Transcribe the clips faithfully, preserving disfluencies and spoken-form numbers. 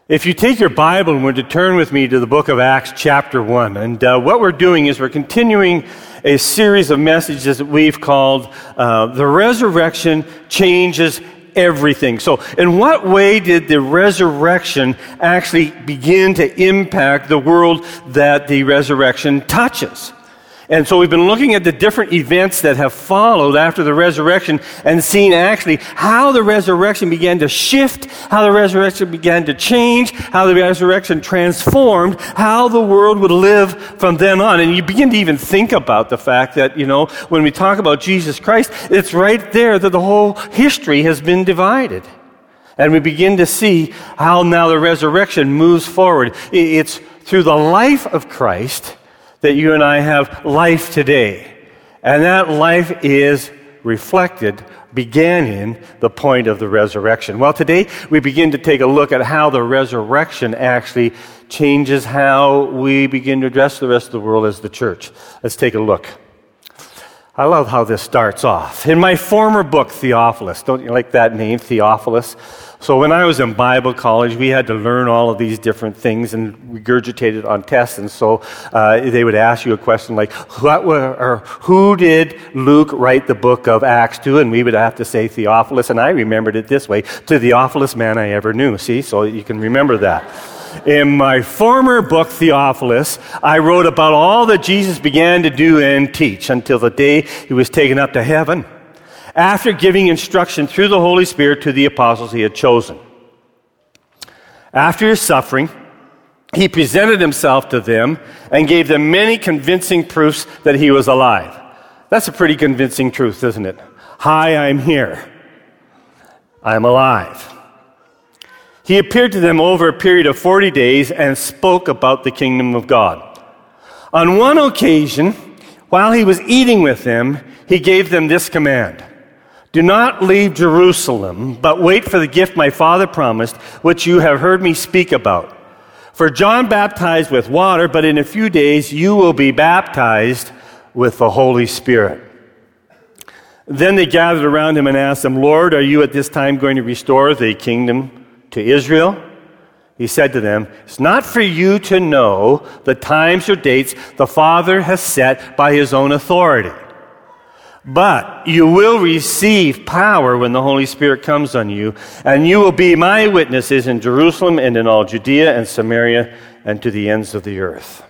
If you take your Bible and were to turn with me to the book of Acts chapter one, and uh, what we're doing is we're continuing a series of messages that we've called uh, The Resurrection Changes Everything. So in what way did the resurrection actually begin to impact the world that the resurrection touches? And so we've been looking at the different events that have followed after the resurrection and seen actually how the resurrection began to shift, how the resurrection began to change, how the resurrection transformed, how the world would live from then on. And you begin to even think about the fact that, you know, when we talk about Jesus Christ, it's right there that the whole history has been divided. And we begin to see how now the resurrection moves forward. It's through the life of Christ that you and I have life today. And that life is reflected, began in the point of the resurrection. Well, today we begin to take a look at how the resurrection actually changes how we begin to address the rest of the world as the church. Let's take a look. I love how this starts off. In my former book, Theophilus, don't you like that name, Theophilus? So when I was in Bible college, we had to learn all of these different things and regurgitate it on tests. And so uh, they would ask you a question like, what were, or who did Luke write the book of Acts to? And we would have to say Theophilus. And I remembered it this way, to the Theophilus man I ever knew. See, so you can remember that. In my former book, Theophilus, I wrote about all that Jesus began to do and teach until the day he was taken up to heaven, after giving instruction through the Holy Spirit to the apostles he had chosen. After his suffering, he presented himself to them and gave them many convincing proofs that he was alive. That's a pretty convincing truth, isn't it? Hi, I'm here. I'm alive. He appeared to them over a period of forty days and spoke about the kingdom of God. On one occasion, while he was eating with them, he gave them this command: do not leave Jerusalem, but wait for the gift my Father promised, which you have heard me speak about. For John baptized with water, but in a few days you will be baptized with the Holy Spirit. Then they gathered around him and asked him, Lord, are you at this time going to restore the kingdom to Israel? He said to them, it's not for you to know the times or dates the Father has set by his own authority. But you will receive power when the Holy Spirit comes on you, and you will be my witnesses in Jerusalem and in all Judea and Samaria and to the ends of the earth.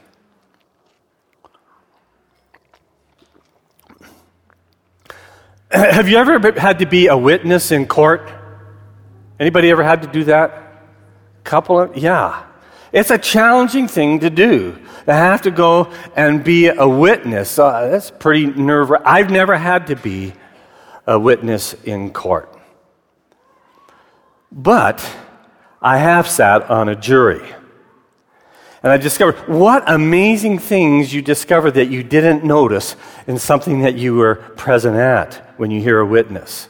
Have you ever had to be a witness in court? Anybody ever had to do that? Couple of, yeah. It's a challenging thing to do, to have to go and be a witness. Uh, that's pretty nerve-wracking. I've never had to be a witness in court. But I have sat on a jury. And I discovered what amazing things you discover that you didn't notice in something that you were present at when you hear a witness.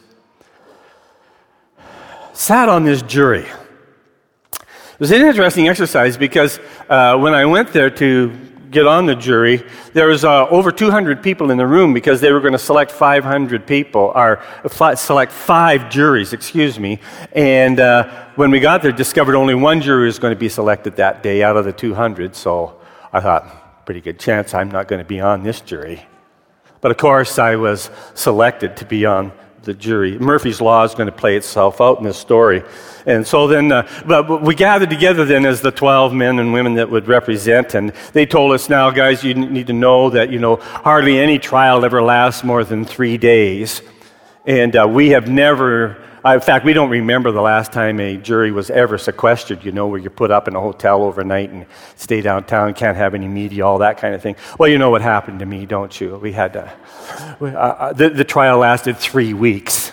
Sat on this jury. It was an interesting exercise because uh, when I went there to get on the jury, there was uh, over two hundred people in the room because they were going to select five hundred people, or uh, select five juries, excuse me. And uh, when we got there, discovered only one jury was going to be selected that day out of the two hundred. So I thought, pretty good chance I'm not going to be on this jury. But of course, I was selected to be on the jury. Murphy's Law is going to play itself out in this story. And so then, uh, but we gathered together then as the twelve men and women that would represent, and they told us, now guys, you need to know that, you know, hardly any trial ever lasts more than three days. And uh, we have never, uh, in fact, we don't remember the last time a jury was ever sequestered, you know, where you're put up in a hotel overnight and stay downtown, can't have any media, all that kind of thing. Well, you know what happened to me, don't you? We had to, uh, the, the trial lasted three weeks.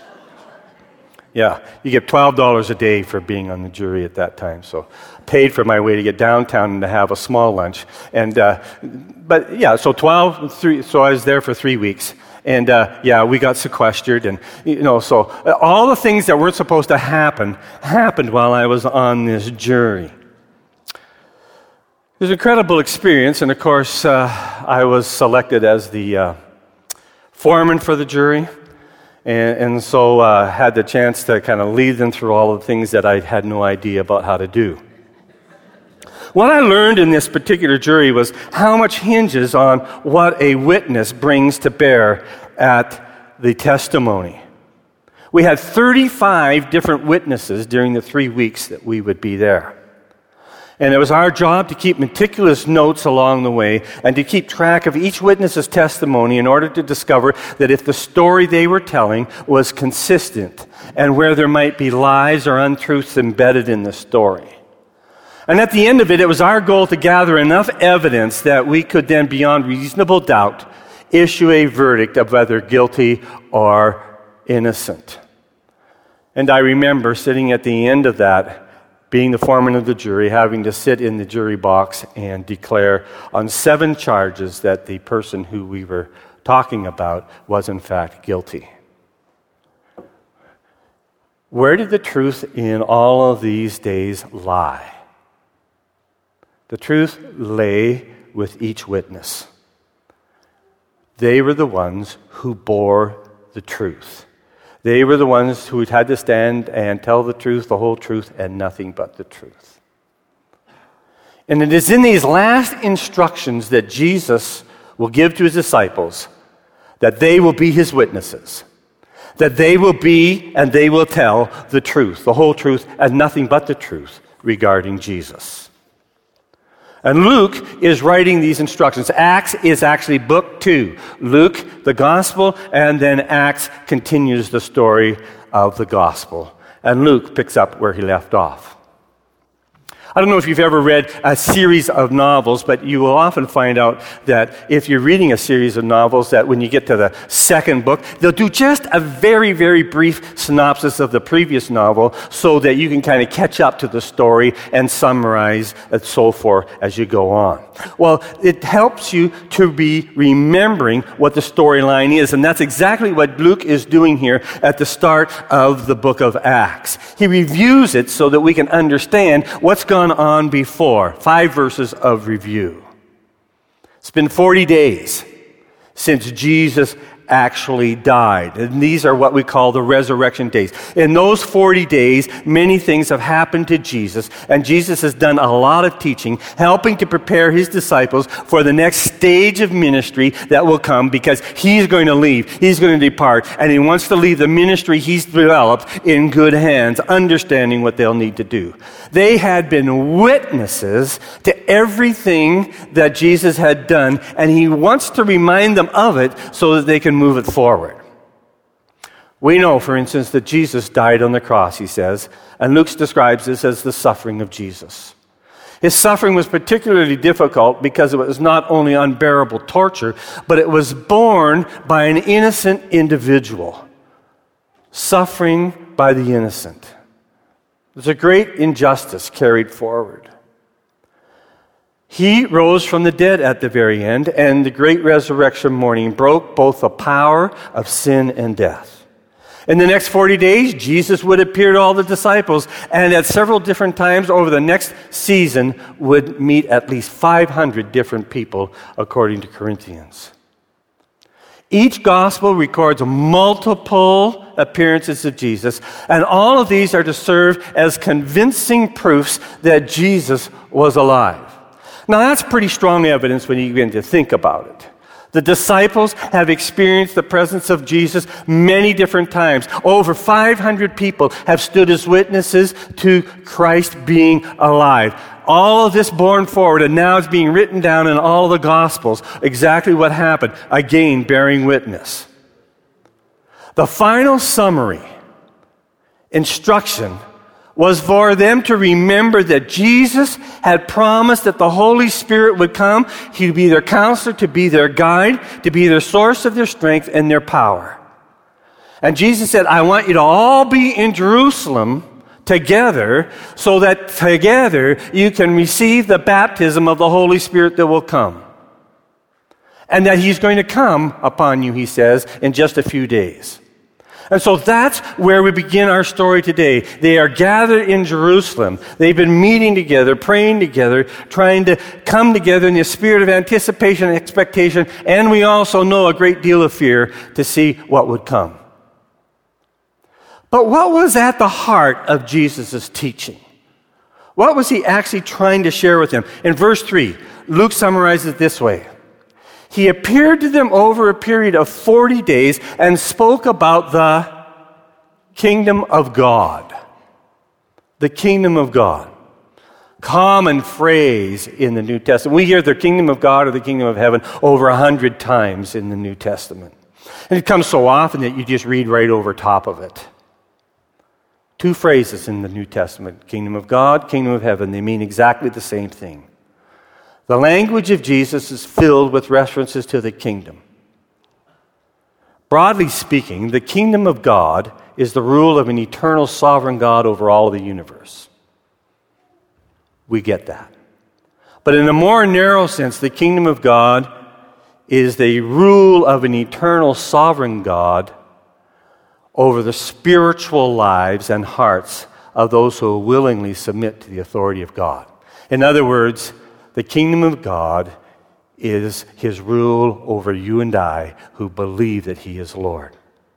Yeah, you get twelve dollars a day for being on the jury at that time. So paid for my way to get downtown and to have a small lunch. And uh, but yeah, so twelve, three, so I was there for three weeks. And uh, yeah, we got sequestered. And, you know, so all the things that weren't supposed to happen happened while I was on this jury. It was an incredible experience. And of course, uh, I was selected as the uh, foreman for the jury. And, and so I uh, had the chance to kind of lead them through all the things that I had no idea about how to do. What I learned in this particular jury was how much hinges on what a witness brings to bear at the testimony. We had thirty-five different witnesses during the three weeks that we would be there. And it was our job to keep meticulous notes along the way and to keep track of each witness's testimony in order to discover that if the story they were telling was consistent and where there might be lies or untruths embedded in the story. And at the end of it, it was our goal to gather enough evidence that we could then, beyond reasonable doubt, issue a verdict of whether guilty or innocent. And I remember sitting at the end of that, being the foreman of the jury, having to sit in the jury box and declare on seven charges that the person who we were talking about was in fact guilty. Where did the truth in all of these days lie? The truth lay with each witness. They were the ones who bore the truth. They were the ones who had to stand and tell the truth, the whole truth, and nothing but the truth. And it is in these last instructions that Jesus will give to his disciples that they will be his witnesses, that they will be and they will tell the truth, the whole truth, and nothing but the truth regarding Jesus. And Luke is writing these instructions. Acts is actually book two. Luke, the gospel, and then Acts continues the story of the gospel. And Luke picks up where he left off. I don't know if you've ever read a series of novels, but you will often find out that if you're reading a series of novels, that when you get to the second book, they'll do just a very, very brief synopsis of the previous novel so that you can kind of catch up to the story and summarize and so forth as you go on. Well, it helps you to be remembering what the storyline is, and that's exactly what Luke is doing here at the start of the book of Acts. He reviews it so that we can understand what's gone on before. Five verses of review. It's been forty days since Jesus actually died. And these are what we call the resurrection days. In those forty days, many things have happened to Jesus, and Jesus has done a lot of teaching, helping to prepare his disciples for the next stage of ministry that will come, because he's going to leave, he's going to depart, and he wants to leave the ministry he's developed in good hands, understanding what they'll need to do. They had been witnesses to everything that Jesus had done, and he wants to remind them of it so that they can move it forward. We know, for instance, that Jesus died on the cross, he says, and Luke describes this as the suffering of Jesus. His suffering was particularly difficult because it was not only unbearable torture, but it was borne by an innocent individual. Suffering by the innocent. There's a great injustice carried forward. He rose from the dead at the very end, and the great resurrection morning broke both the power of sin and death. In the next forty days, Jesus would appear to all the disciples, and at several different times over the next season would meet at least five hundred different people, according to Corinthians. Each gospel records multiple appearances of Jesus, and all of these are to serve as convincing proofs that Jesus was alive. Now, that's pretty strong evidence when you begin to think about it. The disciples have experienced the presence of Jesus many different times. Over five hundred people have stood as witnesses to Christ being alive. All of this borne forward, and now it's being written down in all the Gospels, exactly what happened, again bearing witness. The final summary, instruction, was for them to remember that Jesus had promised that the Holy Spirit would come. He would be their counselor, to be their guide, to be their source of their strength and their power. And Jesus said, I want you to all be in Jerusalem together so that together you can receive the baptism of the Holy Spirit that will come. And that he's going to come upon you, he says, in just a few days. And so that's where we begin our story today. They are gathered in Jerusalem. They've been meeting together, praying together, trying to come together in the spirit of anticipation and expectation, and we also know a great deal of fear to see what would come. But what was at the heart of Jesus' teaching? What was he actually trying to share with them? In verse three, Luke summarizes it this way. He appeared to them over a period of forty days and spoke about the kingdom of God. The kingdom of God. Common phrase in the New Testament. We hear the kingdom of God or the kingdom of heaven over a hundred times in the New Testament. And it comes so often that you just read right over top of it. Two phrases in the New Testament, kingdom of God, kingdom of heaven. They mean exactly the same thing. The language of Jesus is filled with references to the kingdom. Broadly speaking, the kingdom of God is the rule of an eternal sovereign God over all of the universe. We get that. But in a more narrow sense, the kingdom of God is the rule of an eternal sovereign God over the spiritual lives and hearts of those who willingly submit to the authority of God. In other words, the kingdom of God is his rule over you and I who believe that he is Lord.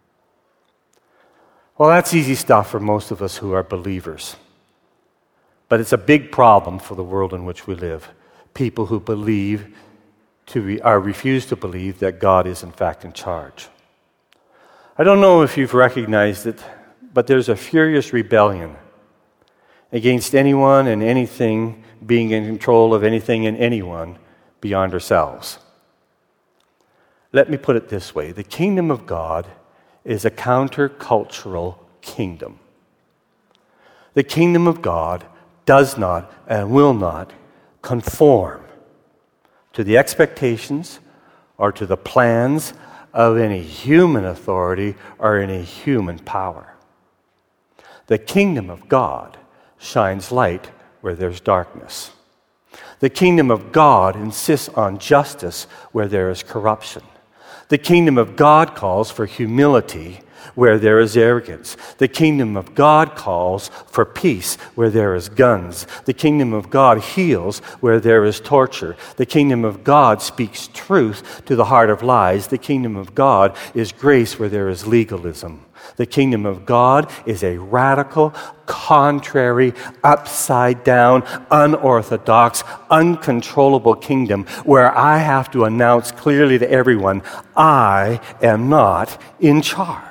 Well, that's easy stuff for most of us who are believers. But it's a big problem for the world in which we live. People who believe to be, or refuse to believe that God is in fact in charge. I don't know if you've recognized it, but there's a furious rebellion against anyone and anything being in control of anything and anyone beyond ourselves. Let me put it this way. The kingdom of God is a countercultural kingdom. The kingdom of God does not and will not conform to the expectations or to the plans of any human authority or any human power. The kingdom of God shines light where there's darkness. The kingdom of God insists on justice where there is corruption. The kingdom of God calls for humility where there is arrogance. The kingdom of God calls for peace where there is guns. The kingdom of God heals where there is torture. The kingdom of God speaks truth to the heart of lies. The kingdom of God is grace where there is legalism. The kingdom of God is a radical, contrary, upside-down, unorthodox, uncontrollable kingdom where I have to announce clearly to everyone, I am not in charge.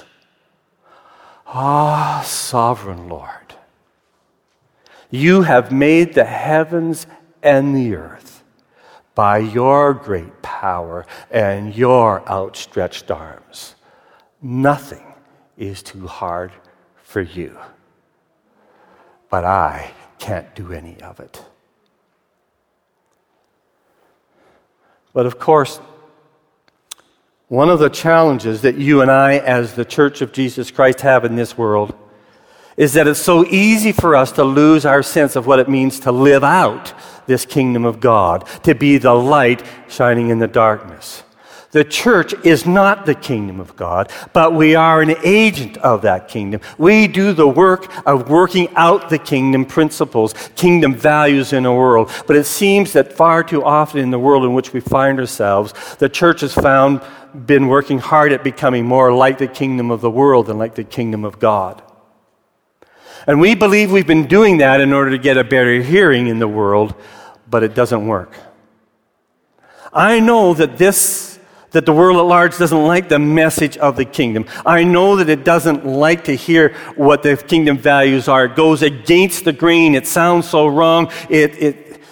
Ah, sovereign Lord, you have made the heavens and the earth by your great power and your outstretched arms. Nothing is too hard for you. But I can't do any of it. But of course, one of the challenges that you and I, as the Church of Jesus Christ, have in this world is that it's so easy for us to lose our sense of what it means to live out this kingdom of God, to be the light shining in the darkness. The church is not the kingdom of God, but we are an agent of that kingdom. We do the work of working out the kingdom principles, kingdom values in the world. But it seems that far too often in the world in which we find ourselves, the church has found, been working hard at becoming more like the kingdom of the world than like the kingdom of God. And we believe we've been doing that in order to get a better hearing in the world, but it doesn't work. I know that this that the world at large doesn't like the message of the kingdom. I know that it doesn't like to hear what the kingdom values are. It goes against the grain. It sounds so wrong. It, it,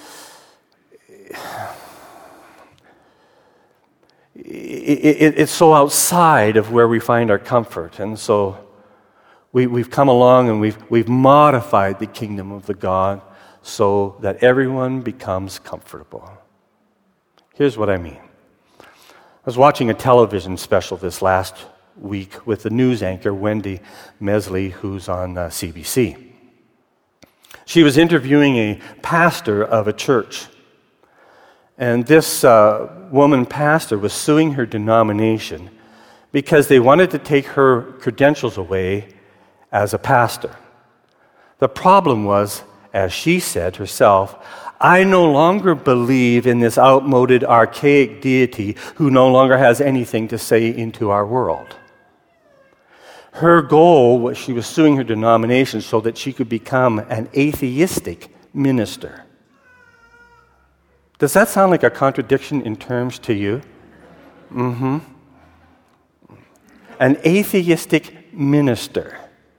it, it it's so outside of where we find our comfort. And so we, we've come along and we've, we've modified the kingdom of the God so that everyone becomes comfortable. Here's what I mean. I was watching a television special this last week with the news anchor Wendy Mesley, who's on uh, C B C. She was interviewing a pastor of a church. And this uh, woman pastor was suing her denomination because they wanted to take her credentials away as a pastor. The problem was, as she said herself, I no longer believe in this outmoded, archaic deity who no longer has anything to say into our world. Her goal was she was suing her denomination so that she could become an atheistic minister. Does that sound like a contradiction in terms to you? Mm-hmm. An atheistic minister.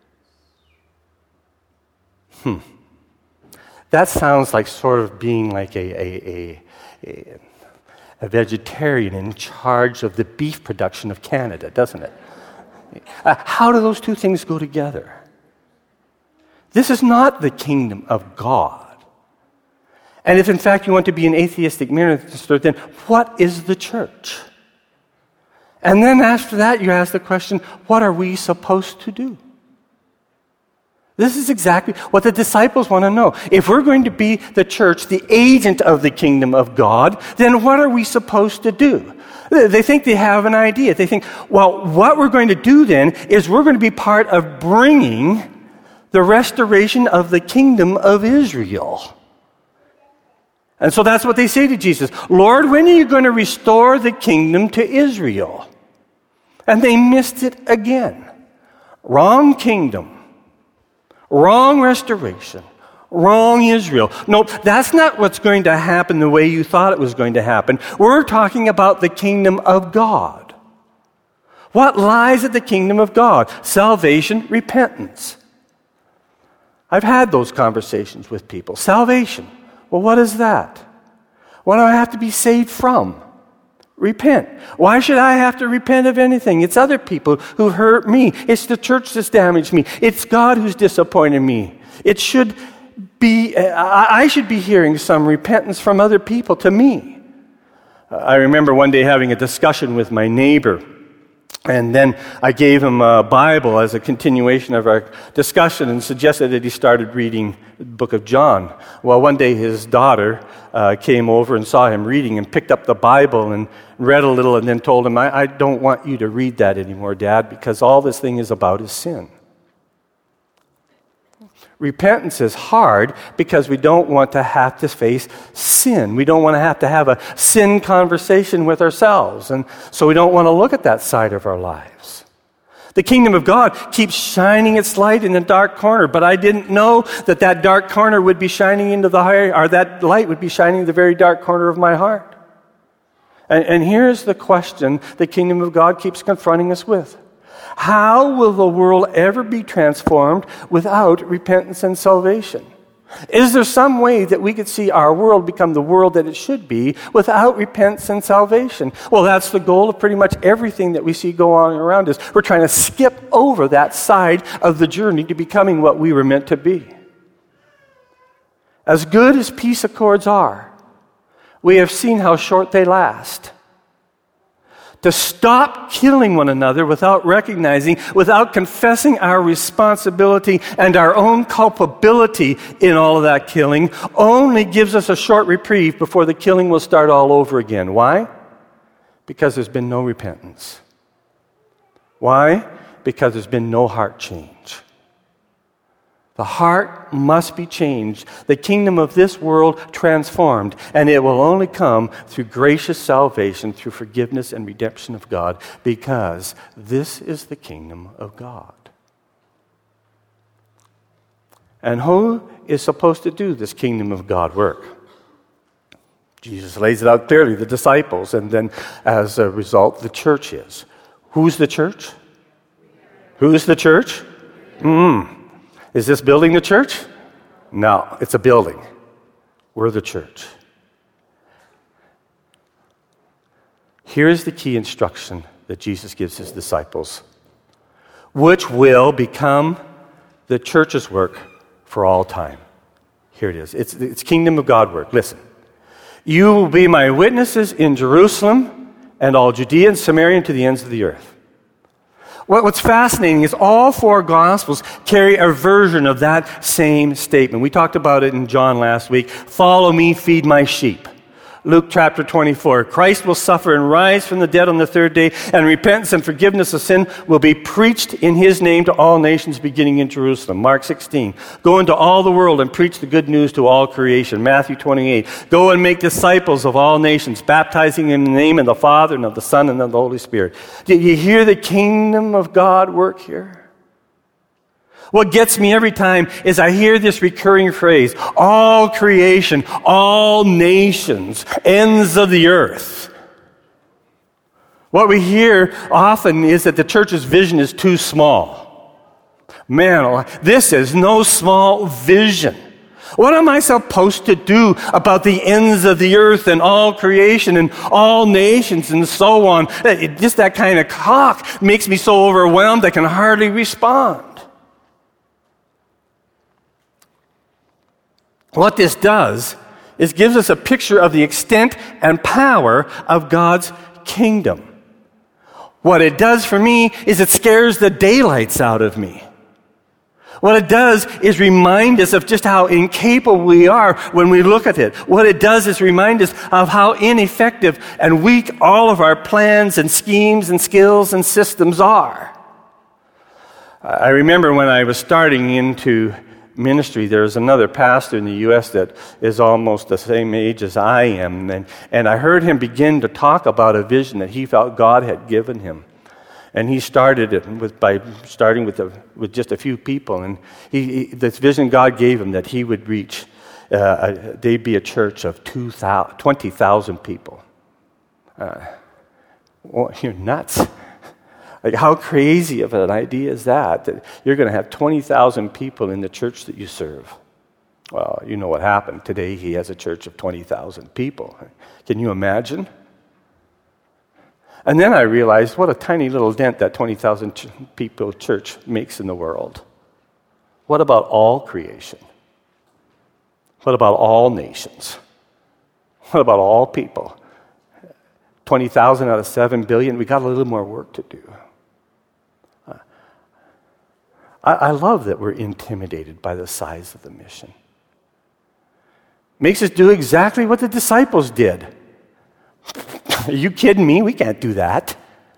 Hmm. That sounds like sort of being like a, a, a, a vegetarian in charge of the beef production of Canada, doesn't it? Uh, how do those two things go together? This is not the kingdom of God. And if in fact you want to be an atheistic minister, then what is the church? And then after that you ask the question, what are we supposed to do? This is exactly what the disciples want to know. If we're going to be the church, the agent of the kingdom of God, then what are we supposed to do? They think they have an idea. They think, well, what we're going to do then is we're going to be part of bringing the restoration of the kingdom of Israel. And so that's what they say to Jesus. Lord, when are you going to restore the kingdom to Israel? And they missed it again. Wrong kingdom. Wrong restoration. Wrong Israel. No, that's not what's going to happen the way you thought it was going to happen. We're talking about the kingdom of God. What lies at the kingdom of God? Salvation, repentance. I've had those conversations with people. Salvation. Well, what is that? What do I have to be saved from? Repent. Why should I have to repent of anything? It's other people who hurt me. It's the church that's damaged me. It's God who's disappointed me. It should be, I should be hearing some repentance from other people to me. I remember one day having a discussion with my neighbor, and then I gave him a Bible as a continuation of our discussion and suggested that he started reading the book of John. Well, one day his daughter uh, came over and saw him reading and picked up the Bible and read a little and then told him, I, I don't want you to read that anymore, Dad, because all this thing is about is sin. Repentance is hard because we don't want to have to face sin. We don't want to have to have a sin conversation with ourselves. And so we don't want to look at that side of our lives. The kingdom of God keeps shining its light in the dark corner, but I didn't know that that dark corner would be shining into the high, or that light would be shining in the very dark corner of my heart. And, and here's the question the kingdom of God keeps confronting us with. How will the world ever be transformed without repentance and salvation? Is there some way that we could see our world become the world that it should be without repentance and salvation? Well, that's the goal of pretty much everything that we see go on around us. We're trying to skip over that side of the journey to becoming what we were meant to be. As good as peace accords are, we have seen how short they last. To stop killing one another without recognizing, without confessing our responsibility and our own culpability in all of that killing only gives us a short reprieve before the killing will start all over again. Why? Because there's been no repentance. Why? Because there's been no heart change. The heart must be changed, the kingdom of this world transformed, and it will only come through gracious salvation, through forgiveness and redemption of God, because this is the kingdom of God. And who is supposed to do this kingdom of God work? Jesus lays it out clearly, the disciples, and then as a result, the church is. Who's the church? Who's the church? Mm. Is this building the church? No, it's a building. We're the church. Here's the key instruction that Jesus gives his disciples, which will become the church's work for all time. Here it is. It's, it's kingdom of God work. Listen. You will be my witnesses in Jerusalem and all Judea and Samaria and to the ends of the earth. What's fascinating is all four Gospels carry a version of that same statement. We talked about it in John last week. Follow me, feed my sheep. Luke chapter twenty-four. Christ will suffer and rise from the dead on the third day, and repentance and forgiveness of sin will be preached in his name to all nations beginning in Jerusalem. Mark sixteen. Go into all the world and preach the good news to all creation. Matthew twenty-eight. Go and make disciples of all nations, baptizing in the name of the Father and of the Son and of the Holy Spirit. Did you hear the kingdom of God work here? What gets me every time is I hear this recurring phrase, all creation, all nations, ends of the earth. What we hear often is that the church's vision is too small. Man, this is no small vision. What am I supposed to do about the ends of the earth and all creation and all nations and so on? It, just that kind of talk makes me so overwhelmed I can hardly respond. What this does is gives us a picture of the extent and power of God's kingdom. What it does for me is it scares the daylights out of me. What it does is remind us of just how incapable we are when we look at it. What it does is remind us of how ineffective and weak all of our plans and schemes and skills and systems are. I remember when I was starting into ministry, there was another pastor in the U S that is almost the same age as I am, and, and I heard him begin to talk about a vision that he felt God had given him. And he started it with, by starting with, a, with just a few people. And he, he, this vision God gave him that he would reach, uh, a, they'd be a church of twenty thousand people. Uh, well, you're nuts. Like, how crazy of an idea is that, that you're going to have twenty thousand people in the church that you serve? Well, you know what happened. Today he has a church of twenty thousand people. Can you imagine? And then I realized what a tiny little dent that twenty thousand ch- people church makes in the world. What about all creation? What about all nations? What about all people? twenty thousand out of seven billion, we got a little more work to do. I, I love that we're intimidated by the size of the mission. Makes us do exactly what the disciples did. Are you kidding me? We can't do that.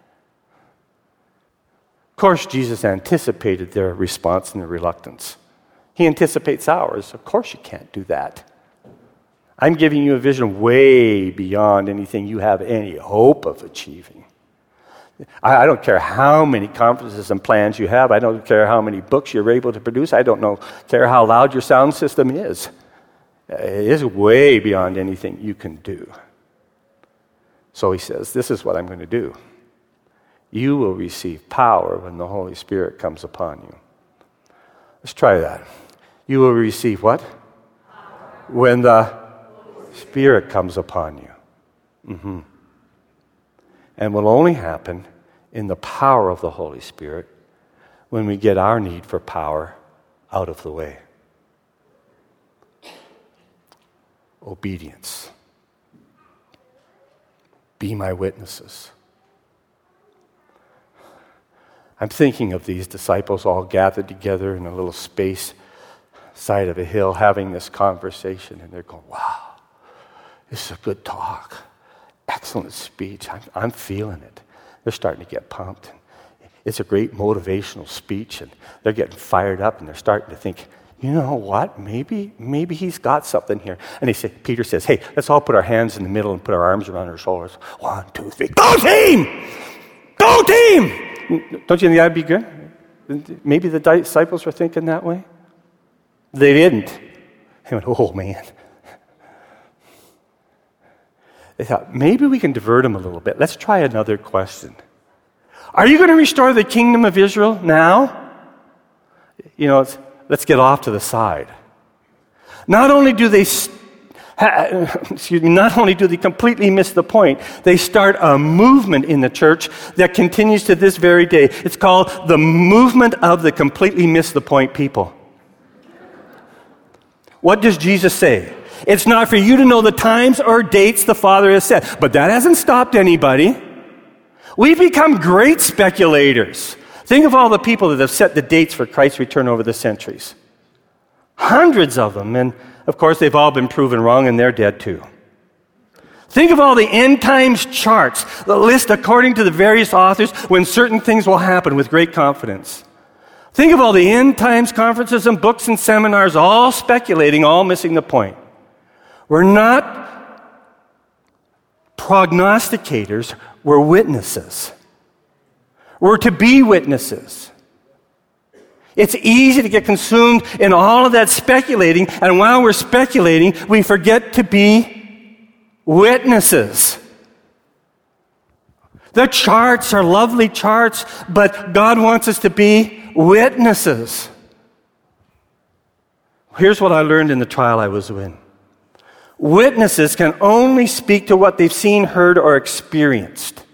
Of course, Jesus anticipated their response and their reluctance. He anticipates ours. Of course you can't do that. I'm giving you a vision way beyond anything you have any hope of achieving. I, I don't care how many conferences and plans you have. I don't care how many books you're able to produce. I don't know, care how loud your sound system is. It is way beyond anything you can do. So he says, this is what I'm going to do. You will receive power when the Holy Spirit comes upon you. Let's try that. You will receive what? Power. When the Spirit comes upon you. Mm-hmm. And will only happen in the power of the Holy Spirit when we get our need for power out of the way. Obedience. Be my witnesses. I'm thinking of these disciples all gathered together in a little space side of a hill having this conversation, and they're going, wow, this is a good talk. Excellent speech. I'm, I'm feeling it. They're starting to get pumped. It's a great motivational speech, and they're getting fired up, and they're starting to think, you know what? Maybe, maybe he's got something here. And he say, Peter says, hey, let's all put our hands in the middle and put our arms around our shoulders. One, two, three. Go team! Go team! Don't you think that'd be good? Maybe the disciples were thinking that way. They didn't. They went, oh man. They thought, maybe we can divert them a little bit. Let's try another question. Are you going to restore the kingdom of Israel now? You know, it's, let's get off to the side. Not only do they, excuse me, not only do they completely miss the point, they start a movement in the church that continues to this very day. It's called the movement of the completely miss the point people. What does Jesus say? It's not for you to know the times or dates the Father has set. But that hasn't stopped anybody. We've become great speculators. Think of all the people that have set the dates for Christ's return over the centuries. Hundreds of them. And, of course, they've all been proven wrong, and they're dead too. Think of all the end times charts, the list according to the various authors when certain things will happen with great confidence. Think of all the end times conferences and books and seminars, all speculating, all missing the point. We're not prognosticators, we're witnesses. We're to be witnesses. It's easy to get consumed in all of that speculating, and while we're speculating, we forget to be witnesses. The charts are lovely charts, but God wants us to be witnesses. Here's what I learned in the trial I was in. Witnesses can only speak to what they've seen, heard, or experienced.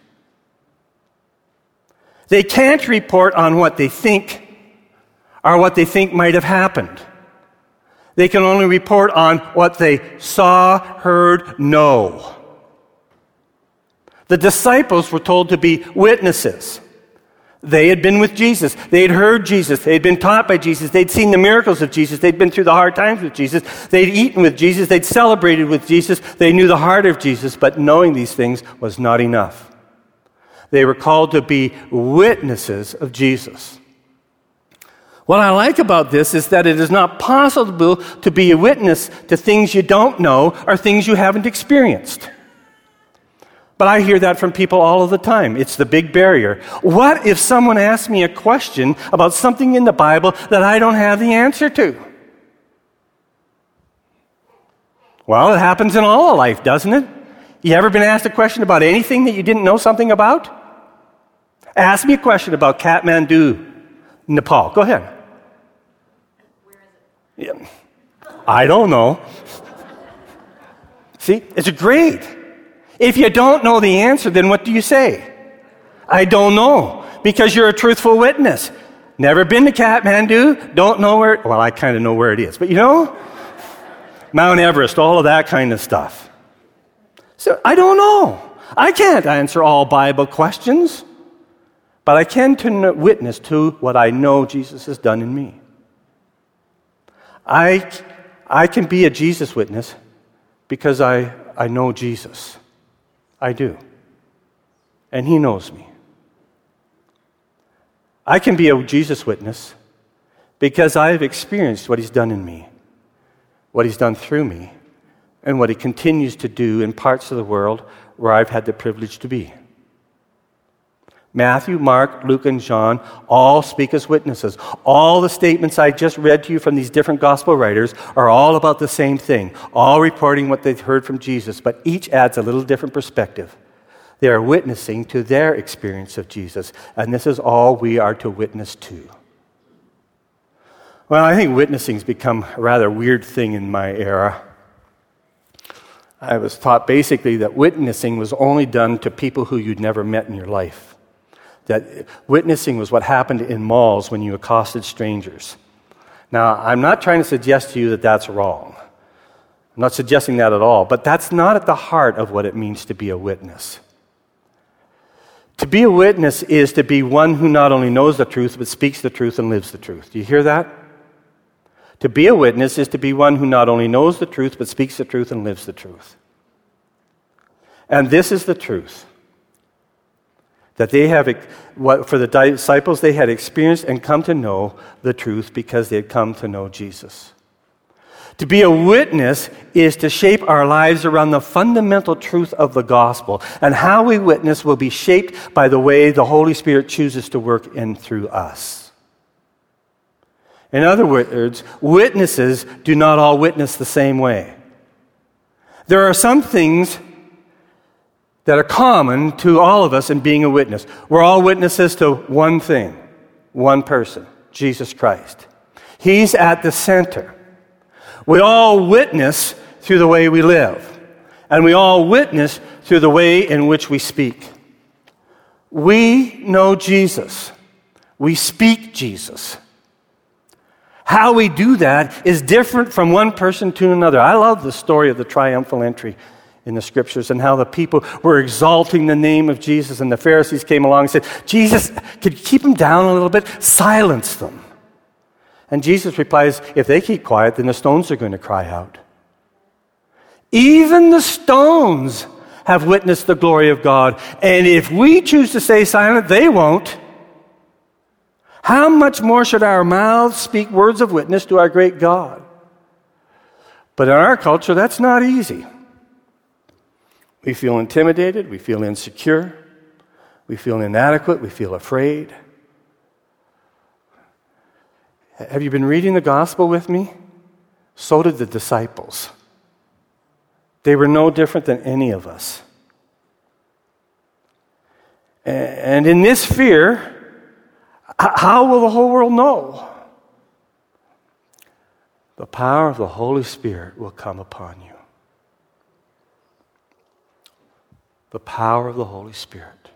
They can't report on what they think or what they think might have happened. They can only report on what they saw, heard, know. The disciples were told to be witnesses. They had been with Jesus. They had heard Jesus. They had been taught by Jesus. They'd seen the miracles of Jesus. They'd been through the hard times with Jesus. They'd eaten with Jesus. They'd celebrated with Jesus. They knew the heart of Jesus, but knowing these things was not enough. They were called to be witnesses of Jesus. What I like about this is that it is not possible to be a witness to things you don't know or things you haven't experienced. But I hear that from people all of the time. It's the big barrier. What if someone asks me a question about something in the Bible that I don't have the answer to? Well, it happens in all of life, doesn't it? You ever been asked a question about anything that you didn't know something about? Ask me a question about Kathmandu, Nepal. Go ahead. Where is it? Yeah. I don't know. See, it's great. If you don't know the answer, then what do you say? I don't know, because you're a truthful witness. Never been to Kathmandu, don't know where, well, I kind of know where it is, but you know, Mount Everest, all of that kind of stuff. So I don't know. I can't answer all Bible questions, but I can to witness to what I know Jesus has done in me. I, I can be a Jesus witness because I, I know Jesus. I do. And He knows me. I can be a Jesus witness because I have experienced what He's done in me, what He's done through me, and what He continues to do in parts of the world where I've had the privilege to be. Matthew, Mark, Luke, and John all speak as witnesses. All the statements I just read to you from these different gospel writers are all about the same thing, all reporting what they've heard from Jesus, but each adds a little different perspective. They are witnessing to their experience of Jesus, and this is all we are to witness to. Well, I think witnessing has become a rather weird thing in my era. I was taught basically that witnessing was only done to people who you'd never met in your life. That witnessing was what happened in malls when you accosted strangers. Now, I'm not trying to suggest to you that that's wrong. I'm not suggesting that at all, but that's not at the heart of what it means to be a witness. To be a witness is to be one who not only knows the truth, but speaks the truth and lives the truth. Do you hear that? To be a witness is to be one who not only knows the truth, but speaks the truth and lives the truth. And this is the truth. That they have, what for the disciples, they had experienced and come to know the truth because they had come to know Jesus. To be a witness is to shape our lives around the fundamental truth of the gospel. And how we witness will be shaped by the way the Holy Spirit chooses to work in through us. In other words, witnesses do not all witness the same way. There are some things that are common to all of us in being a witness. We're all witnesses to one thing, one person, Jesus Christ. He's at the center. We all witness through the way we live, and we all witness through the way in which we speak. We know Jesus. We speak Jesus. How we do that is different from one person to another. I love the story of the triumphal entry in the scriptures and how the people were exalting the name of Jesus, and the Pharisees came along and said, Jesus, could you keep them down a little bit? Silence them. And Jesus replies, if they keep quiet, then the stones are going to cry out. Even the stones have witnessed the glory of God, and if we choose to stay silent, they won't. How much more should our mouths speak words of witness to our great God? But in our culture, that's not easy. We feel intimidated, we feel insecure, we feel inadequate, we feel afraid. Have you been reading the gospel with me? So did the disciples. They were no different than any of us. And in this fear, how will the whole world know? The power of the Holy Spirit will come upon you. The power of the Holy Spirit.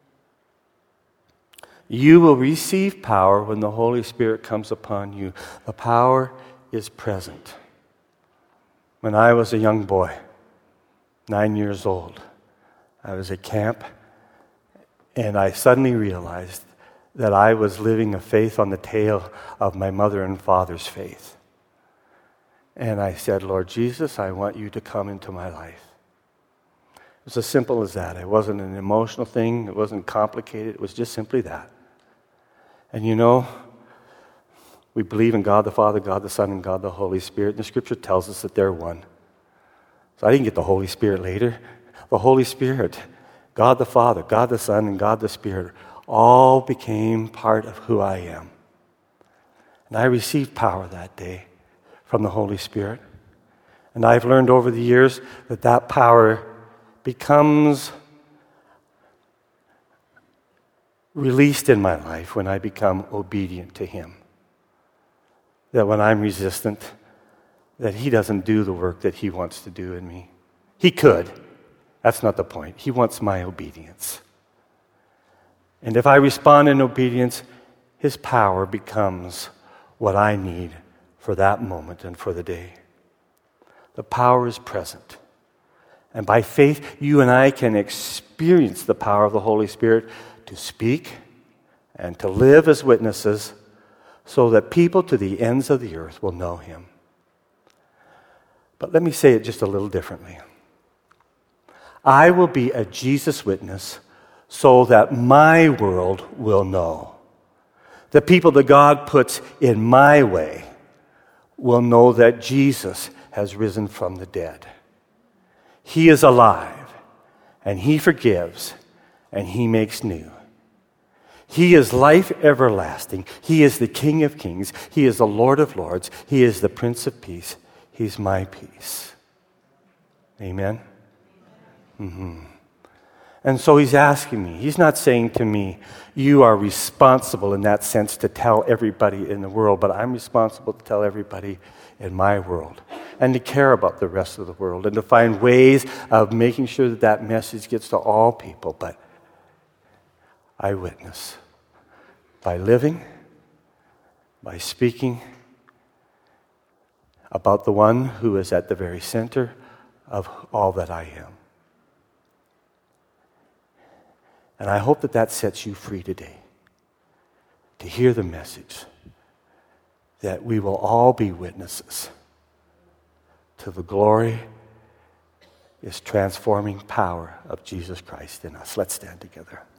You will receive power when the Holy Spirit comes upon you. The power is present. When I was a young boy, nine years old, I was at camp, and I suddenly realized that I was living a faith on the tail of my mother and father's faith. And I said, Lord Jesus, I want you to come into my life. It was as simple as that. It wasn't an emotional thing. It wasn't complicated. It was just simply that. And you know, we believe in God the Father, God the Son, and God the Holy Spirit. And the Scripture tells us that they're one. So I didn't get the Holy Spirit later. The Holy Spirit, God the Father, God the Son, and God the Spirit all became part of who I am. And I received power that day from the Holy Spirit. And I've learned over the years that that power becomes released in my life when I become obedient to Him. That when I'm resistant, that He doesn't do the work that He wants to do in me. He could. That's not the point. He wants my obedience. And if I respond in obedience, His power becomes what I need for that moment and for the day. The power is present. And by faith, you and I can experience the power of the Holy Spirit to speak and to live as witnesses so that people to the ends of the earth will know Him. But let me say it just a little differently. I will be a Jesus witness so that my world will know. The people that God puts in my way will know that Jesus has risen from the dead. He is alive, and He forgives, and He makes new. He is life everlasting. He is the King of kings. He is the Lord of lords. He is the Prince of peace. He's my peace. Amen? Mm-hmm. And so He's asking me, He's not saying to me, you are responsible in that sense to tell everybody in the world, but I'm responsible to tell everybody in my world and to care about the rest of the world and to find ways of making sure that that message gets to all people. But I witness by living, by speaking about the one who is at the very center of all that I am. And I hope that that sets you free today to hear the message that we will all be witnesses to the glory is transforming power of Jesus Christ in us. Let's stand together.